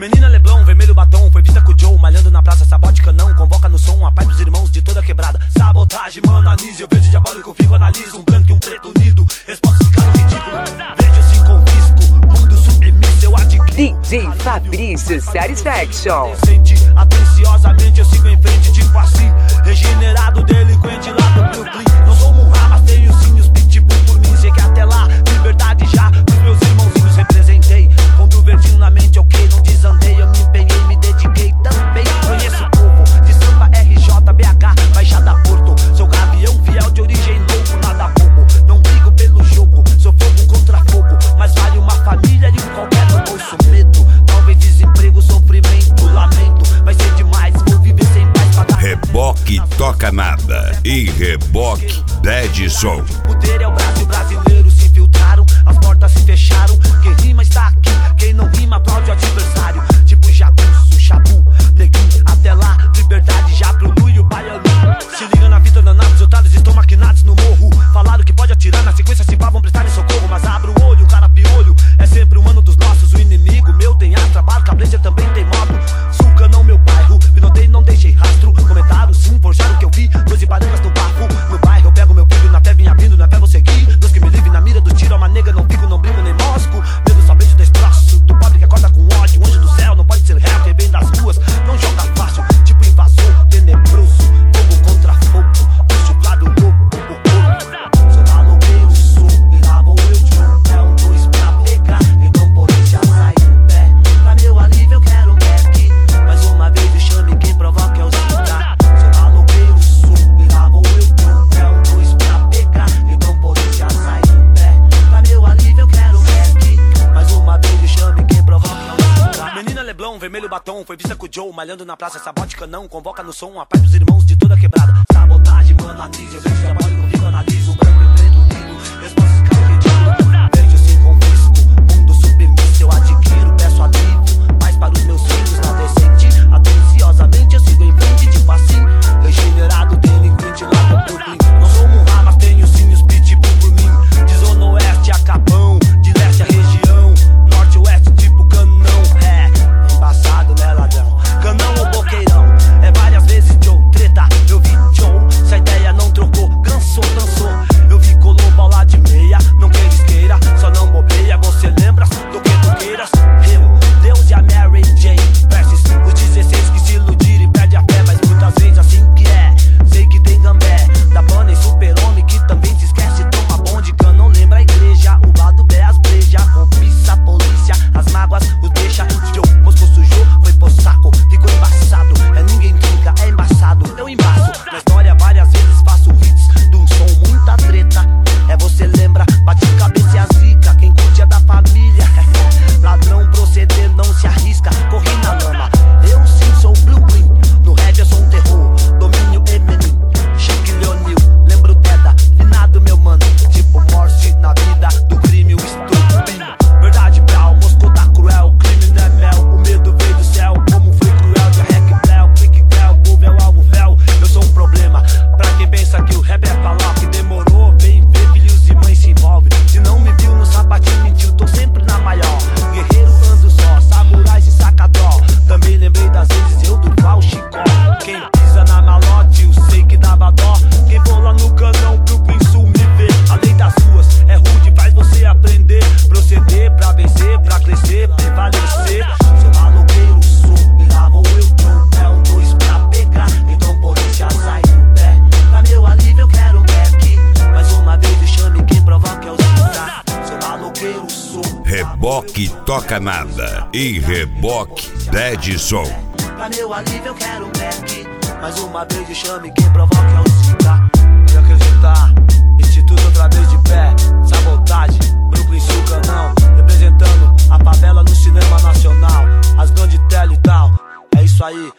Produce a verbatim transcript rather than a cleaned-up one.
Menina Leblon, vermelho batom, foi vista com o Joe, malhando na praça, sabote canão, convoca no som a paz dos irmãos de toda quebrada. Sabotagem, mano, anise, eu vejo diabólico, fico, analiso, um branco e um preto unido, resposta ficando ridículo. Vejo assim com risco, mundo submisso, eu adquiro. D J Fabrício Satisfaction. Atenciosamente eu sigo em frente, tipo assim, regenerado, delinquente lá do Brooklyn. Não sou Murra, mas tenho sim os pitbull por mim, sei que até lá, liberdade já, os meus irmãozinhos representei. Com do verdinho na mente, ok, não desandei, eu me empenhei, me dediquei também. Conheço o povo de samba, R J, B H, Baixada Porto. Sou gavião fiel de origem louco, nada bobo. Não brigo pelo jogo, sou fogo contra fogo. Mas vale uma família e um qualquer no bolso. Medo, talvez desemprego, sofrimento, lamento. Vai ser demais, vou viver sem paz pra dar. Reboque toca nada e Reboque Dedson. O poder é o Brasil, brasileiros se infiltraram, as portas se fecharam. Quem rima está aqui, quem não rima aplaude o adversário. Tipo jagunço, chabu, neguinho, até lá, liberdade já pro Lu e o baiano. Se liga na fita, danados, otários estão maquinados no morro. Falaram que pode atirar, na sequência se pá vão prestar socorro. Mas abre o olho, o cara piolho, é sempre o mano dos nossos. O inimigo meu tem ar, trabalho, cableja também tem moto. Suca não meu bairro, pinotei não deixei rastro. Comentaram sim, forjaram o que eu vi, doze baranas no bafo. No bairro eu pego meu filho, na fé vim abrindo, na fé vou seguir. Deus que me livre na mira do tiro, é uma nega, não fico, não brinco nem mosco. Medo somente destroço, do pobre que acorda com ódio. Anjo do céu, não pode ser réu, quem vem das ruas não joga fácil. Tipo invasor, tenebroso, fogo contra fogo. O chuflado louco, o corpo. Sou maloqueiro, sou, e lá vou eu de um pé, um dois pra pegar. Então por isso já sai do pé. Pra meu alívio eu quero back. Mais uma vez me chame, quem provoca é o Zita. Sou maloqueiro, sou, e lá vou eu de um pé, um dois pra pegar. Então por isso já sai do pé. Pra meu alívio eu quero back. Mais uma vez me chame, quem provoca é o Zita. Menina Leblon, vermelho batom, foi vista com o Joe, malhando na praça, sabote canão, convoca no som a paz dos irmãos de toda quebrada. Sabotagem, mano, anise, eu vejo trabalho comigo, analiso, branco e preto unido, resposta ficando ridículo. Vejo assim com risco, mundo submisso, eu adquiro, peço alívio, paz para os meus filhos, na decente. Atenciosamente eu sigo em frente, tipo assim, regenerado, delinquente lá do Brooklyn. Não sou Murra, mas tenho sim os pitbull por mim. De zona oeste a Capão, de leste a região, norte oeste tipo canão. É, embaçado né ladrão, canão ou boqueirão. É várias vezes Joe, treta, eu vi Joe. Se a ideia não trocou, cansou, dançou. Eu vi colou bola de meia, não queira esqueira, só não bobeia. Você lembra do que tu queiras? Eu, Deus e a Mary Jane versus os dezesseis que se iludiram e perde a fé. Mas muitas vezes assim que é, sei que tem gambé. Da banda e super-homem que também se esquece. Toma bonde, canão, lembra a igreja. O lado B, as breja, cobiça, polícia, as mágoas, os deixa. Joe, moscou sujou, foi pro saco, ficou embaçado. É ninguém trinca, é embaçado, eu embaço. Na história várias vezes faço hits de um som, muita treta. É você lembra, bate cabeça e a zica. Quem curte é da família. Ladrão proceder, não se arrisca, corri na lama. Eu sim sou Blue Green, no rap eu sou um terror. Domínio Eminem, Chique Leonil, lembro Teda, finado meu mano. Tipo morte na vida do crime, o estupim. Verdade Brau, Moscou tá cruel, crime não é mel. O medo veio do céu, como foi cruel. De rec Bel, quick Bel, povo é o alvo véu. Eu sou um problema, pra quem pensa que o rap é falar. Que demorou, vem ver, filhos e mães se envolve. Se não me viu no sapatinho, mentiu, tô sempre na maior. Guerreiro ando só, samurai se saca dó. Também lembrei das vezes eu do qual Chicó. Quem pisa na malote, eu sei que dava dó. Quem for lá no canão, Brooklyn Sul me vê. Além das ruas, é rude, faz você aprender. Proceder pra vencer, pra crescer, prevalecer. Sou maloqueiro, sou, e lá vou eu de um pé, um dois pra pegar. Então por isso já sai do pé. Pra meu alívio eu quero back. Mais uma vez me chame, quem provoca é o Zita. Sou maloqueiro, sou. Reboque toca nada e Reboque Dedson. Pra meu alívio eu quero back. Mais uma vez me chame, quem provoca é o Zita.